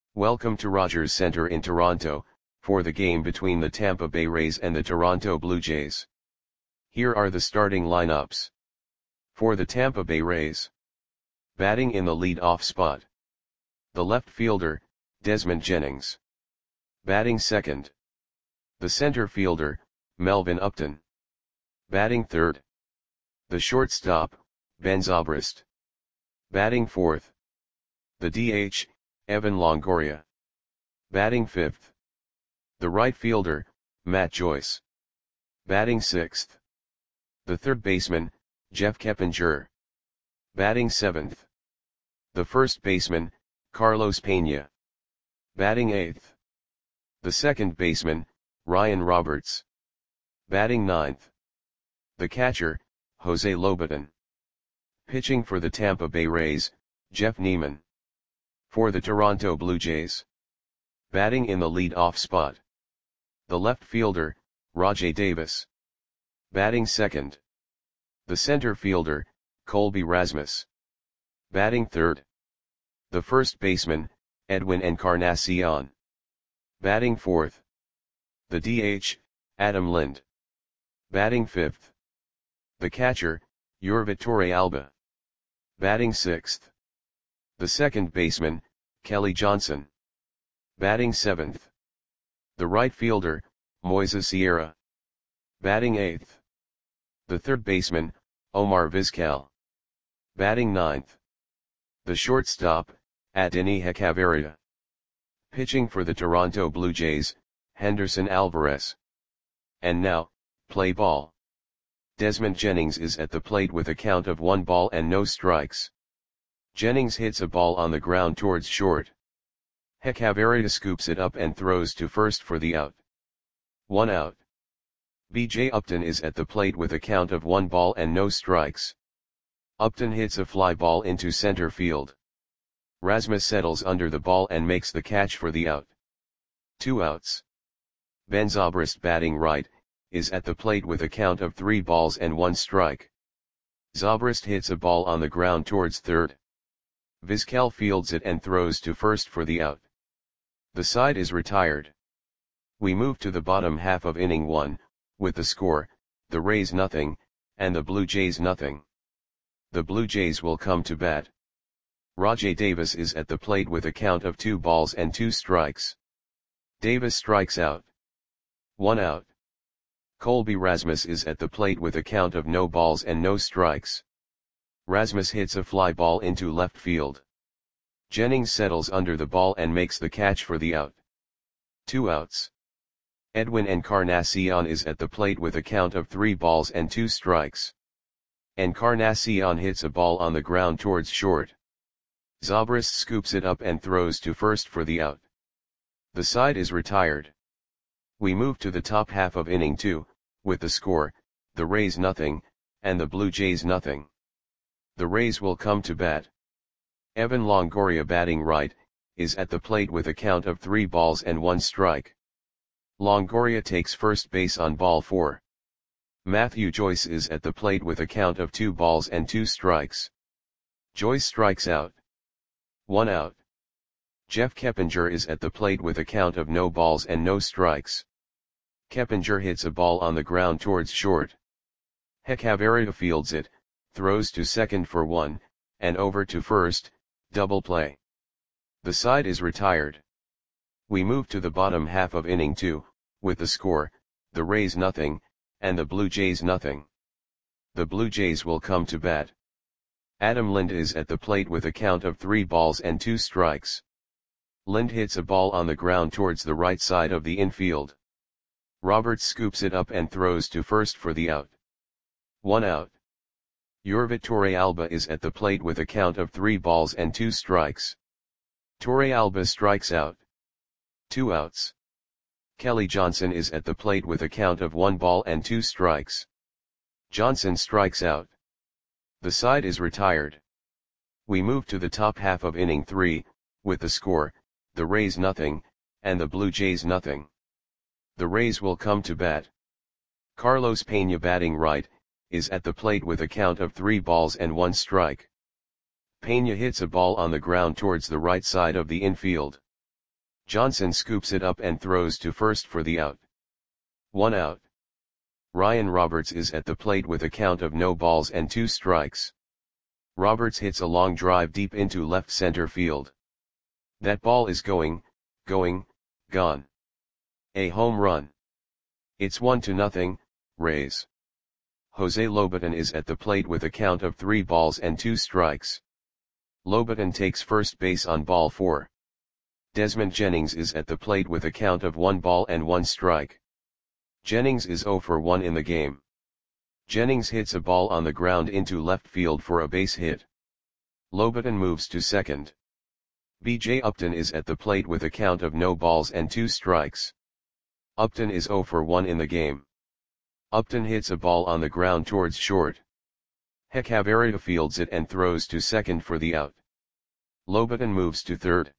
Welcome to Rogers Centre in Toronto, for the game between the Tampa Bay Rays and the Toronto Blue Jays. Here are the starting lineups. For the Tampa Bay Rays. Batting in the lead-off spot. The left fielder, Desmond Jennings. Batting second. The center fielder, Melvin Upton. Batting third. The shortstop, Ben Zobrist. Batting fourth. The DH, Evan Longoria. Batting fifth. The right fielder, Matt Joyce. Batting sixth. The third baseman, Jeff Keppinger. Batting seventh. The first baseman, Carlos Pena. Batting eighth. The second baseman, Ryan Roberts. Batting ninth. The catcher, Jose Lobaton. Pitching for the Tampa Bay Rays, Jeff Niemann. For the Toronto Blue Jays. Batting in the lead-off spot. The left fielder, Rajai Davis. Batting second. The center fielder, Colby Rasmus. Batting third. The first baseman, Edwin Encarnacion. Batting fourth. The DH, Adam Lind. Batting fifth. The catcher, Yurvi Torrealba. Batting sixth. The second baseman, Kelly Johnson. Batting seventh. The right fielder, Moises Sierra. Batting eighth. The third baseman, Omar Vizquel. Batting ninth. The shortstop, Adeiny Hechavarria. Pitching for the Toronto Blue Jays, Henderson Alvarez. And now, play ball. Desmond Jennings is at the plate with a count of 1 ball and no strikes. Jennings hits a ball on the ground towards short. Hechavarria scoops it up and throws to first for the out. 1 out. B.J. Upton is at the plate with a count of 1 ball and no strikes. Upton hits a fly ball into center field. Rasmus settles under the ball and makes the catch for the out. 2 outs. Ben Zobrist, batting right, is at the plate with a count of 3 balls and 1 strike. Zobrist hits a ball on the ground towards third. Vizquel fields it and throws to first for the out. The side is retired. We move to the bottom half of inning 1, with the score, the Rays nothing, and the Blue Jays nothing. The Blue Jays will come to bat. Rajai Davis is at the plate with a count of 2 balls and 2 strikes. Davis strikes out. 1 out. Colby Rasmus is at the plate with a count of no balls and no strikes. Rasmus hits a fly ball into left field. Jennings settles under the ball and makes the catch for the out. 2 outs. Edwin Encarnacion is at the plate with a count of 3 balls and 2 strikes. Encarnacion hits a ball on the ground towards short. Zobrist scoops it up and throws to first for the out. The side is retired. We move to the top half of inning 2, with the score, the Rays nothing, and the Blue Jays nothing. The Rays will come to bat. Evan Longoria, batting right, is at the plate with a count of 3 balls and 1 strike. Longoria takes first base on ball 4. Matthew Joyce is at the plate with a count of 2 balls and 2 strikes. Joyce strikes out. 1 out. Jeff Keppinger is at the plate with a count of no balls and no strikes. Keppinger hits a ball on the ground towards short. Hechavarria fields it, throws to second for 1, and over to first, double play. The side is retired. We move to the bottom half of inning 2, with the score, the Rays nothing, and the Blue Jays nothing. The Blue Jays will come to bat. Adam Lind is at the plate with a count of 3 balls and 2 strikes. Lind hits a ball on the ground towards the right side of the infield. Roberts scoops it up and throws to first for the out. 1 out. Yurvi Torrealba is at the plate with a count of 3 balls and 2 strikes. Torrealba strikes out. 2 outs. Kelly Johnson is at the plate with a count of 1 ball and 2 strikes. Johnson strikes out. The side is retired. We move to the top half of inning 3, with the score, the Rays nothing, and the Blue Jays nothing. The Rays will come to bat. Carlos Pena, batting right, is at the plate with a count of 3 balls and 1 strike. Pena hits a ball on the ground towards the right side of the infield. Johnson scoops it up and throws to first for the out. 1 out. Ryan Roberts is at the plate with a count of no balls and 2 strikes. Roberts hits a long drive deep into left center field. That ball is going, gone. A home run. It's 1-0, Rays. Jose Lobaton is at the plate with a count of 3 balls and 2 strikes. Lobaton takes first base on ball 4. Desmond Jennings is at the plate with a count of 1 ball and 1 strike. Jennings is 0 for 1 in the game. Jennings hits a ball on the ground into left field for a base hit. Lobaton moves to second. B.J. Upton is at the plate with a count of no balls and 2 strikes. Upton is 0 for 1 in the game. Upton hits a ball on the ground towards short. Hechavarria fields it and throws to second for the out. Lobaton moves to third.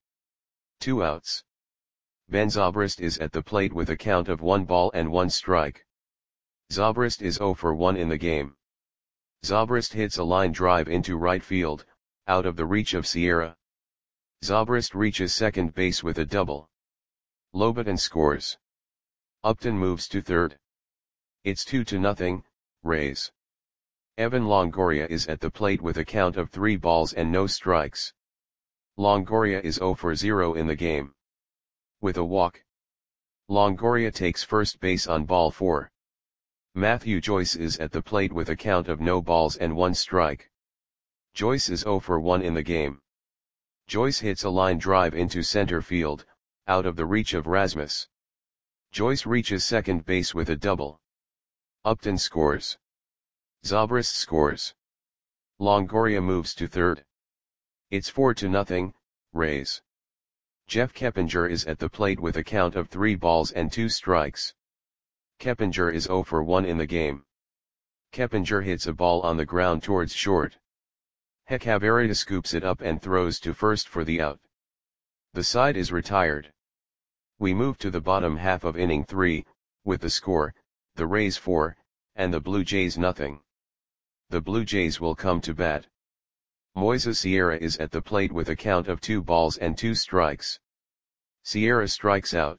2 outs. Ben Zobrist is at the plate with a count of 1 ball and 1 strike. Zobrist is 0 for 1 in the game. Zobrist hits a line drive into right field, out of the reach of Sierra. Zobrist reaches second base with a double. Lobaton scores. Upton moves to third. It's 2-0, Rays. Evan Longoria is at the plate with a count of 3 balls and no strikes. Longoria is 0 for 0 in the game. With a walk. Longoria takes first base on ball 4. Matthew Joyce is at the plate with a count of no balls and 1 strike. Joyce is 0 for 1 in the game. Joyce hits a line drive into center field, out of the reach of Rasmus. Joyce reaches second base with a double. Upton scores. Zobrist scores. Longoria moves to third. It's 4-0, Rays. Jeff Keppinger is at the plate with a count of 3 balls and 2 strikes. Keppinger is 0 for 1 in the game. Keppinger hits a ball on the ground towards short. Hechavarria scoops it up and throws to first for the out. The side is retired. We move to the bottom half of inning 3, with the score, the Rays 4, and the Blue Jays nothing. The Blue Jays will come to bat. Moises Sierra is at the plate with a count of 2 balls and 2 strikes. Sierra strikes out.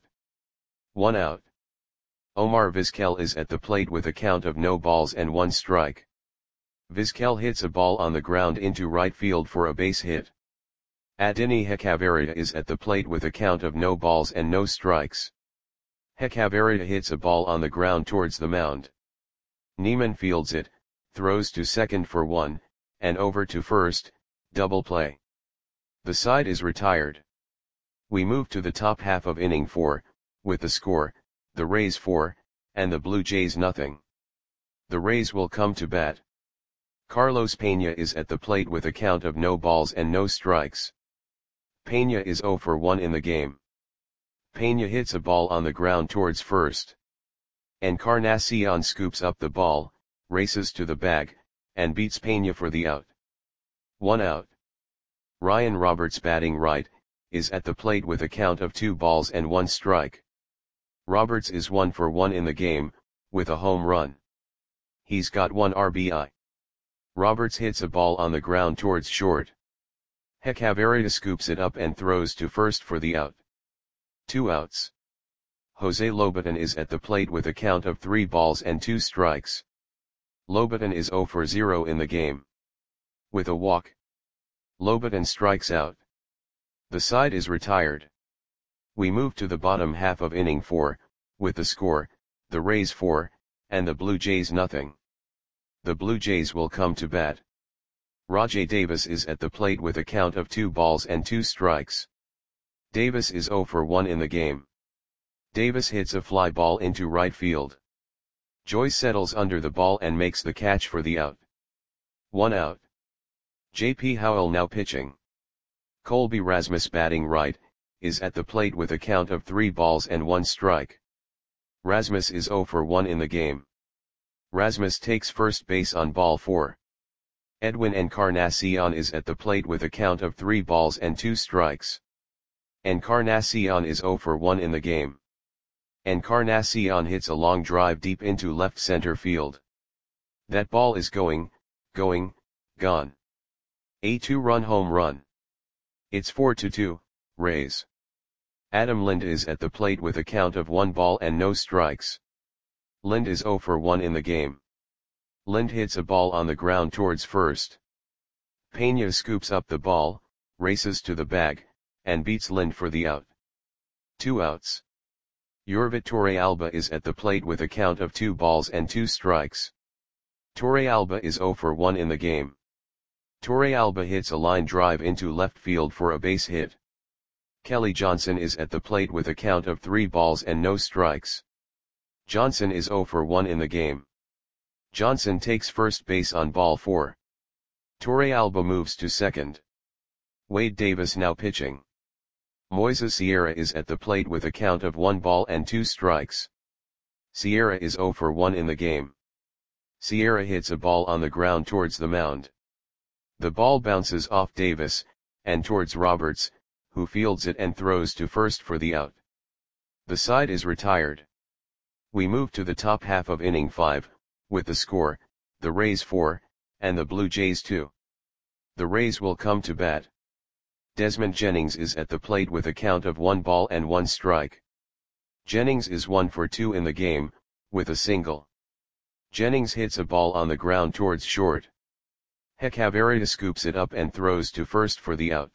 1 out. Omar Vizquel is at the plate with a count of no balls and 1 strike. Vizquel hits a ball on the ground into right field for a base hit. Adeiny Hechavarria is at the plate with a count of no balls and no strikes. Hechavarria hits a ball on the ground towards the mound. Neiman fields it, throws to second for 1, and over to first, double play. The side is retired. We move to the top half of inning 4, with the score, the Rays 4, and the Blue Jays nothing. The Rays will come to bat. Carlos Pena is at the plate with a count of no balls and no strikes. Pena is 0 for 1 in the game. Pena hits a ball on the ground towards first. Encarnacion scoops up the ball, races to the bag, and beats Pena for the out. 1 out. Ryan Roberts batting right, is at the plate with a count of 2 balls and 1 strike. Roberts is 1 for 1 in the game, with a home run. He's got 1 RBI. Roberts hits a ball on the ground towards short. Hechavarria scoops it up and throws to first for the out. 2 outs. Jose Lobaton is at the plate with a count of 3 balls and 2 strikes. Lobaton is 0 for 0 in the game. With a walk. Lobaton strikes out. The side is retired. We move to the bottom half of inning 4, with the score, the Rays 4, and the Blue Jays nothing. The Blue Jays will come to bat. Rajai Davis is at the plate with a count of 2 balls and 2 strikes. Davis is 0 for 1 in the game. Davis hits a fly ball into right field. Joyce settles under the ball and makes the catch for the out. 1 out. J.P. Howell now pitching. Colby Rasmus batting right, is at the plate with a count of 3 balls and 1 strike. Rasmus is 0 for 1 in the game. Rasmus takes first base on ball 4. Edwin Encarnacion is at the plate with a count of 3 balls and 2 strikes. Encarnacion is 0 for 1 in the game. Encarnacion hits a long drive deep into left center field. That ball is going, gone. A 2-run home run. It's 4-2, Rays. Adam Lind is at the plate with a count of 1 ball and no strikes. Lind is 0 for 1 in the game. Lind hits a ball on the ground towards first. Pena scoops up the ball, races to the bag, and beats Lind for the out. 2 outs. Yorvit Torrealba is at the plate with a count of 2 balls and 2 strikes. Torrealba is 0 for 1 in the game. Torrealba hits a line drive into left field for a base hit. Kelly Johnson is at the plate with a count of 3 balls and no strikes. Johnson is 0 for 1 in the game. Johnson takes first base on ball 4. Torrealba moves to second. Wade Davis now pitching. Moises Sierra is at the plate with a count of 1 ball and 2 strikes. Sierra is 0 for 1 in the game. Sierra hits a ball on the ground towards the mound. The ball bounces off Davis, and towards Roberts, who fields it and throws to first for the out. The side is retired. We move to the top half of inning 5, with the score, the Rays 4, and the Blue Jays 2. The Rays will come to bat. Desmond Jennings is at the plate with a count of 1 ball and 1 strike. Jennings is 1 for 2 in the game, with a single. Jennings hits a ball on the ground towards short. Hechavarria scoops it up and throws to first for the out.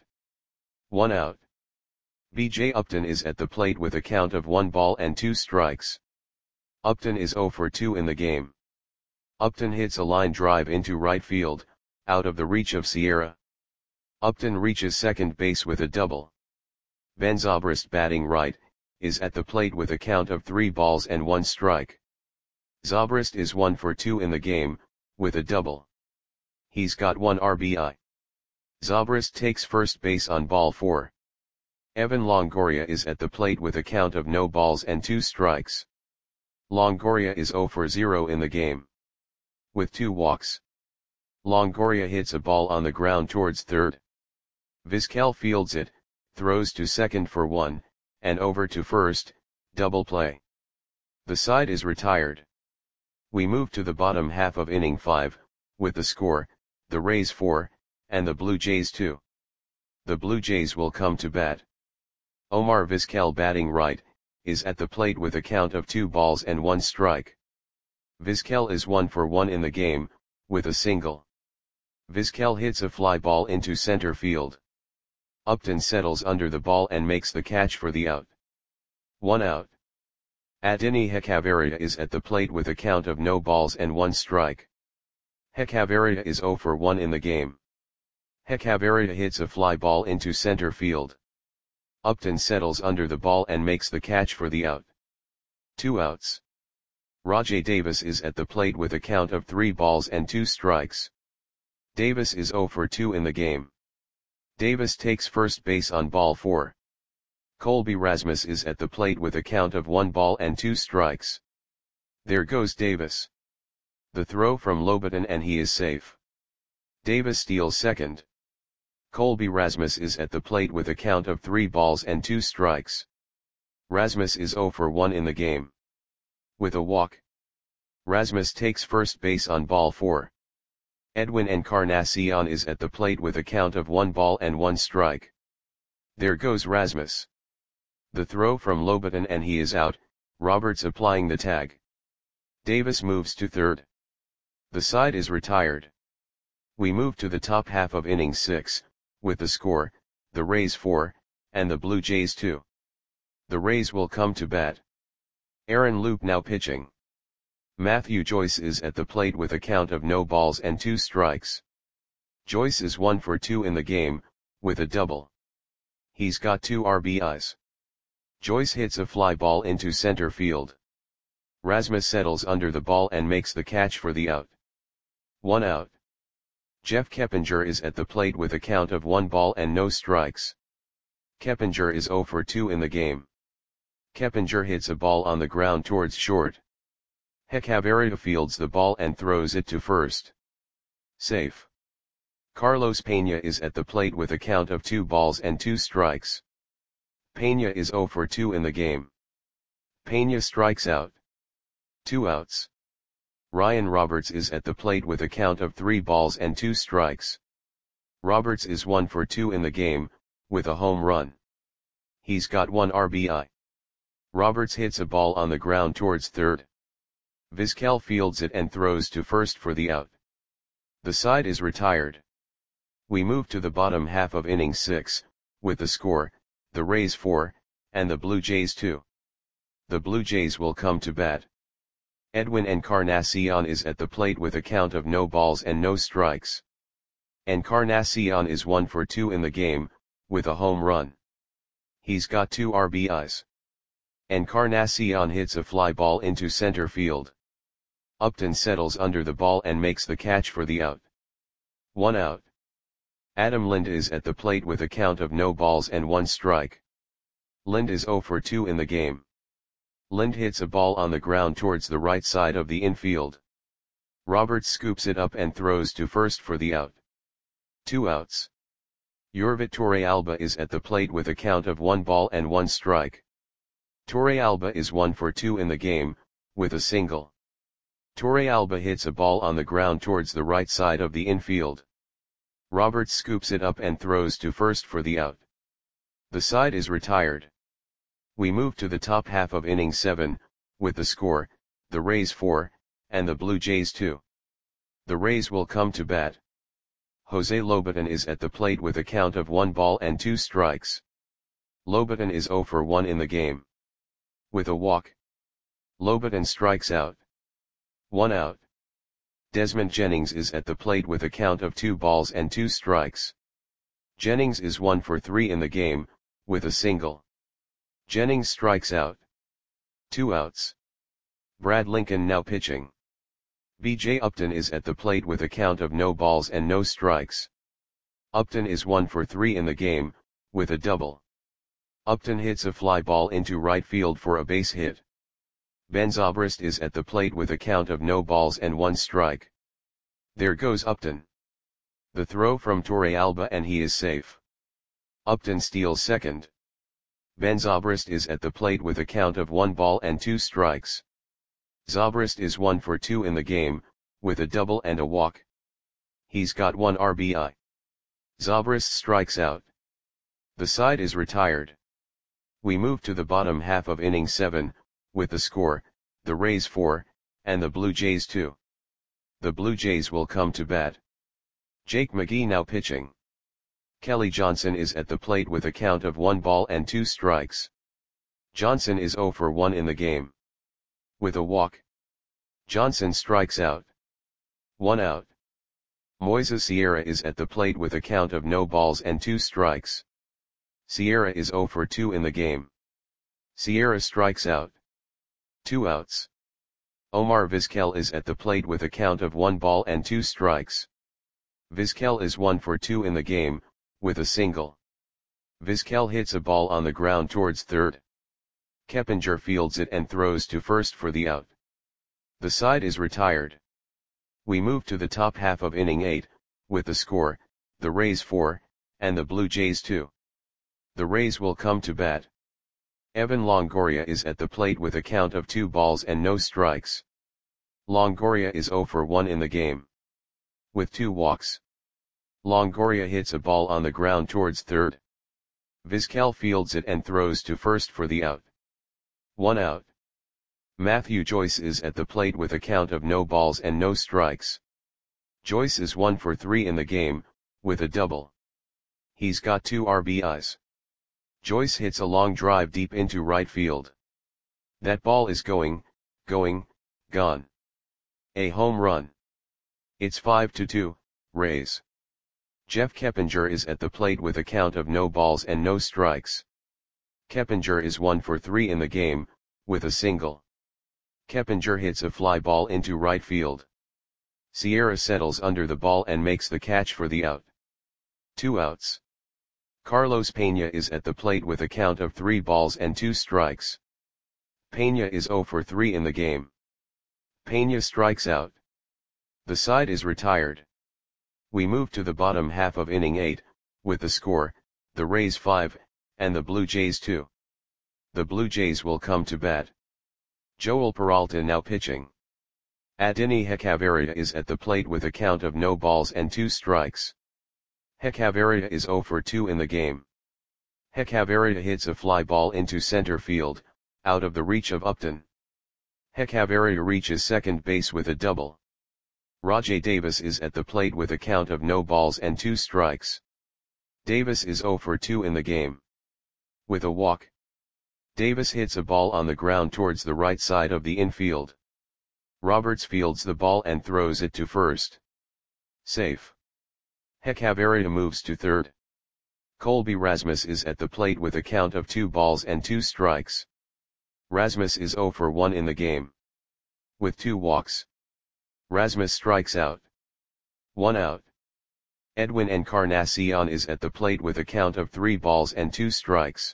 1 out. B.J. Upton is at the plate with a count of 1 ball and 2 strikes. Upton is 0 for 2 in the game. Upton hits a line drive into right field, out of the reach of Sierra. Upton reaches second base with a double. Ben Zobrist, batting right, is at the plate with a count of 3 balls and 1 strike. Zobrist is 1 for 2 in the game, with a double. He's got 1 RBI. Zobrist takes first base on ball 4. Evan Longoria is at the plate with a count of no balls and 2 strikes. Longoria is 0 for 0 in the game. With 2 walks. Longoria hits a ball on the ground towards third. Vizquel fields it, throws to second for 1, and over to first, double play. The side is retired. We move to the bottom half of inning 5, with the score, the Rays 4, and the Blue Jays 2. The Blue Jays will come to bat. Omar Vizquel, batting right, is at the plate with a count of 2 balls and 1 strike. Vizquel is 1 for 1 in the game, with a single. Vizquel hits a fly ball into center field. Upton settles under the ball and makes the catch for the out. 1 out. Adeiny Hechavarria is at the plate with a count of no balls and 1 strike. Hechavarria is 0 for 1 in the game. Hechavarria hits a fly ball into center field. Upton settles under the ball and makes the catch for the out. 2 outs. Rajai Davis is at the plate with a count of 3 balls and 2 strikes. Davis is 0 for 2 in the game. Davis takes first base on ball 4. Colby Rasmus is at the plate with a count of 1 ball and 2 strikes. There goes Davis. The throw from Lobaton and he is safe. Davis steals second. Colby Rasmus is at the plate with a count of 3 balls and 2 strikes. Rasmus is 0 for 1 in the game. With a walk. Rasmus takes first base on ball 4. Edwin Encarnacion is at the plate with a count of 1 ball and 1 strike. There goes Rasmus. The throw from Lobaton and he is out, Roberts applying the tag. Davis moves to third. The side is retired. We move to the top half of inning 6, with the score, the Rays 4, and the Blue Jays 2. The Rays will come to bat. Aaron Loup now pitching. Matthew Joyce is at the plate with a count of no balls and 2 strikes. Joyce is 1 for 2 in the game, with a double. He's got 2 RBIs. Joyce hits a fly ball into center field. Rasmus settles under the ball and makes the catch for the out. 1 out. Jeff Keppinger is at the plate with a count of 1 ball and no strikes. Keppinger is 0 for 2 in the game. Keppinger hits a ball on the ground towards short. Hechavarria fields the ball and throws it to first. Safe. Carlos Pena is at the plate with a count of 2 balls and 2 strikes. Pena is 0 for 2 in the game. Pena strikes out. 2 outs. Ryan Roberts is at the plate with a count of 3 balls and 2 strikes. Roberts is 1 for 2 in the game, with a home run. He's got 1 RBI. Roberts hits a ball on the ground towards third. Vizquel fields it and throws to first for the out. The side is retired. We move to the bottom half of inning 6, with the score, the Rays 4, and the Blue Jays 2. The Blue Jays will come to bat. Edwin Encarnacion is at the plate with a count of no balls and no strikes. Encarnacion is 1 for 2 in the game, with a home run. He's got 2 RBIs. Encarnacion hits a fly ball into center field. Upton settles under the ball and makes the catch for the out. 1 out. Adam Lind is at the plate with a count of no balls and 1 strike. Lind is 0 for 2 in the game. Lind hits a ball on the ground towards the right side of the infield. Roberts scoops it up and throws to first for the out. 2 outs. Yorvit Torrealba is at the plate with a count of 1 ball and 1 strike. Torrealba is 1 for 2 in the game, with a single. Torrealba hits a ball on the ground towards the right side of the infield. Roberts scoops it up and throws to first for the out. The side is retired. We move to the top half of inning 7, with the score, the Rays 4, and the Blue Jays 2. The Rays will come to bat. Jose Lobaton is at the plate with a count of 1 ball and 2 strikes. Lobaton is 0 for 1 in the game. With a walk, Lobaton strikes out. 1 out. Desmond Jennings is at the plate with a count of 2 balls and 2 strikes. Jennings is 1 for 3 in the game, with a single. Jennings strikes out. 2 outs. Brad Lincoln now pitching. B.J. Upton is at the plate with a count of no balls and no strikes. Upton is 1 for 3 in the game, with a double. Upton hits a fly ball into right field for a base hit. Ben Zobrist is at the plate with a count of no balls and 1 strike. There goes Upton. The throw from Torrealba and he is safe. Upton steals second. Ben Zobrist is at the plate with a count of 1 ball and 2 strikes. Zobrist is 1 for 2 in the game, with a double and a walk. He's got 1 RBI. Zobrist strikes out. The side is retired. We move to the bottom half of inning 7, with the score, the Rays 4, and the Blue Jays 2. The Blue Jays will come to bat. Jake McGee now pitching. Kelly Johnson is at the plate with a count of 1 ball and 2 strikes. Johnson is 0 for 1 in the game. With a walk, Johnson strikes out. 1 out. Moises Sierra is at the plate with a count of no balls and 2 strikes. Sierra is 0 for 2 in the game. Sierra strikes out. 2 outs. Omar Vizquel is at the plate with a count of 1 ball and 2 strikes. Vizquel is 1 for 2 in the game, with a single. Vizquel hits a ball on the ground towards third. Keppinger fields it and throws to first for the out. The side is retired. We move to the top half of inning 8, with the score, the Rays 4, and the Blue Jays 2. The Rays will come to bat. Evan Longoria is at the plate with a count of 2 balls and no strikes. Longoria is 0 for 1 in the game. With 2 walks, Longoria hits a ball on the ground towards third. Vizquel fields it and throws to first for the out. 1 out. Matthew Joyce is at the plate with a count of no balls and no strikes. Joyce is 1 for 3 in the game, with a double. He's got 2 RBIs. Joyce hits a long drive deep into right field. That ball is going, gone. A home run. It's 5-2, Rays. Jeff Keppinger is at the plate with a count of no balls and no strikes. Keppinger is 1 for 3 in the game, with a single. Keppinger hits a fly ball into right field. Sierra settles under the ball and makes the catch for the out. 2 outs. Carlos Pena is at the plate with a count of 3 balls and 2 strikes. Pena is 0 for 3 in the game. Pena strikes out. The side is retired. We move to the bottom half of inning 8, with the score, the Rays 5, and the Blue Jays 2. The Blue Jays will come to bat. Joel Peralta now pitching. Adeiny Hechavarria is at the plate with a count of no balls and 2 strikes. Hechavarria is 0 for 2 in the game. Hechavarria hits a fly ball into center field, out of the reach of Upton. Hechavarria reaches second base with a double. Rajai Davis is at the plate with a count of no balls and 2 strikes. Davis is 0 for 2 in the game. With a walk, Davis hits a ball on the ground towards the right side of the infield. Roberts fields the ball and throws it to first. Safe. Hechavarria moves to third. Colby Rasmus is at the plate with a count of 2 balls and 2 strikes. Rasmus is 0 for 1 in the game. With 2 walks, Rasmus strikes out. 1 out. Edwin Encarnacion is at the plate with a count of 3 balls and 2 strikes.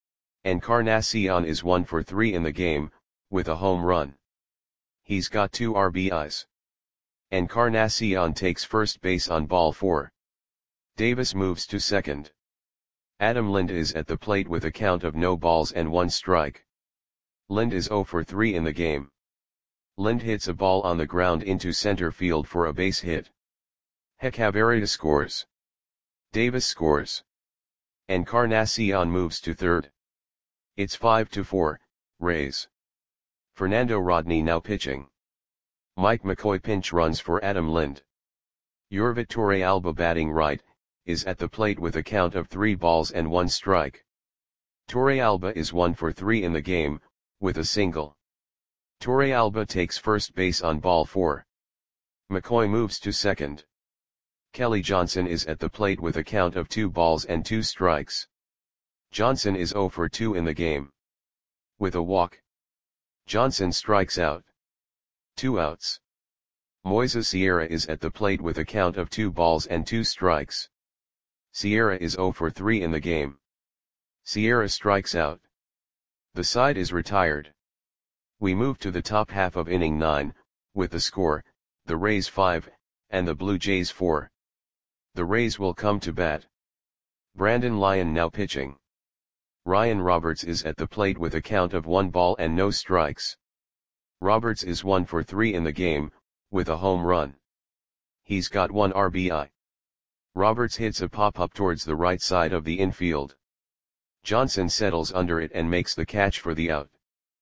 Encarnacion is 1 for 3 in the game, with a home run. He's got 2 RBIs. Encarnacion takes first base on ball 4. Davis moves to second. Adam Lind is at the plate with a count of no balls and 1 strike. Lind is 0 for 3 in the game. Lind hits a ball on the ground into center field for a base hit. Hechavarria scores. Davis scores. Encarnacion moves to third. It's 5-4, Rays. Fernando Rodney now pitching. Mike McCoy pinch runs for Adam Lind. Yorvit Torrealba batting right, is at the plate with a count of 3 balls and 1 strike. Torrealba is 1 for 3 in the game, with a single. Torrealba takes first base on ball 4. McCoy moves to second. Kelly Johnson is at the plate with a count of 2 balls and 2 strikes. Johnson is 0 for 2 in the game. With a walk, Johnson strikes out. 2 outs. Moises Sierra is at the plate with a count of 2 balls and 2 strikes. Sierra is 0 for 3 in the game. Sierra strikes out. The side is retired. We move to the top half of inning 9, with the score, the Rays 5, and the Blue Jays 4. The Rays will come to bat. Brandon Lyon now pitching. Ryan Roberts is at the plate with a count of 1 ball and no strikes. Roberts is 1 for 3 in the game, with a home run. He's got 1 RBI. Roberts hits a pop-up towards the right side of the infield. Johnson settles under it and makes the catch for the out.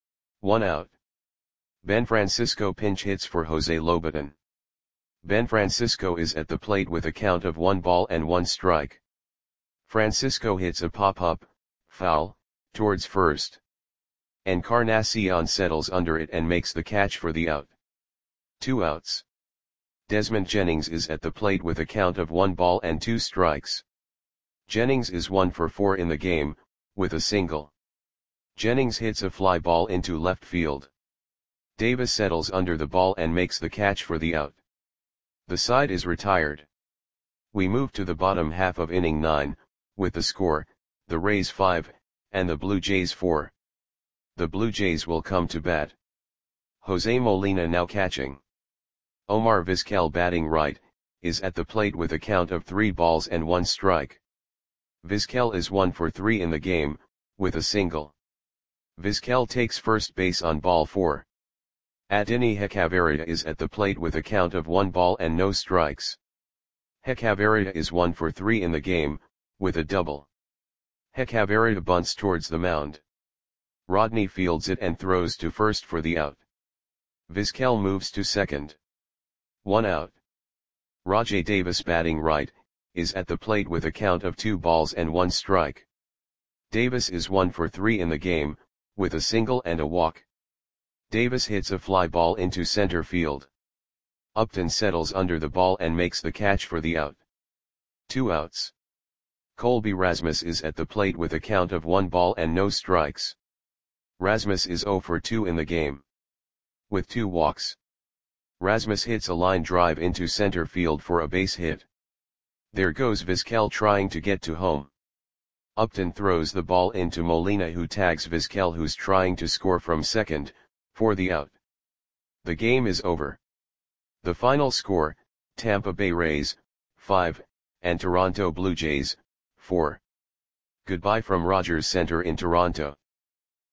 1 out. Ben Francisco pinch hits for Jose Lobaton. Ben Francisco is at the plate with a count of 1 ball and 1 strike. Francisco hits a pop-up, foul, towards first. Encarnacion settles under it and makes the catch for the out. 2 outs. Desmond Jennings is at the plate with a count of 1 ball and 2 strikes. Jennings is 1 for 4 in the game, with a single. Jennings hits a fly ball into left field. Davis settles under the ball and makes the catch for the out. The side is retired. We move to the bottom half of inning 9, with the score, the Rays 5, and the Blue Jays 4. The Blue Jays will come to bat. Jose Molina now catching. Omar Vizquel batting right, is at the plate with a count of 3 balls and 1 strike. Vizquel is 1 for 3 in the game, with a single. Vizquel takes first base on ball 4. Adeiny Hechavarria is at the plate with a count of 1 ball and no strikes. Hechavarria is 1 for 3 in the game, with a double. Hechavarria bunts towards the mound. Rodney fields it and throws to first for the out. Vizquel moves to second. 1 out. Rajai Davis batting right, is at the plate with a count of 2 balls and 1 strike. Davis is 1 for 3 in the game, with a single and a walk. Davis hits a fly ball into center field. Upton settles under the ball and makes the catch for the out. 2 outs. Colby Rasmus is at the plate with a count of 1 ball and no strikes. Rasmus is 0 for 2 in the game. With 2 walks, Rasmus hits a line drive into center field for a base hit. There goes Vizquel trying to get to home. Upton throws the ball into Molina, who tags Vizquel, who's trying to score from second, for the out. The game is over. The final score, Tampa Bay Rays, 5, and Toronto Blue Jays, 4. Goodbye from Rogers Center in Toronto.